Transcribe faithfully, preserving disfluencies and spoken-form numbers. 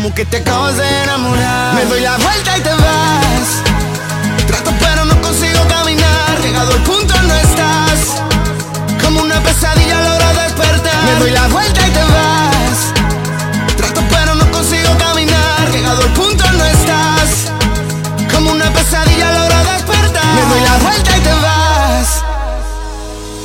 como que te acabas de enamorar. Me doy la vuelta y te vas. Trato pero no consigo caminar. Llegado al punto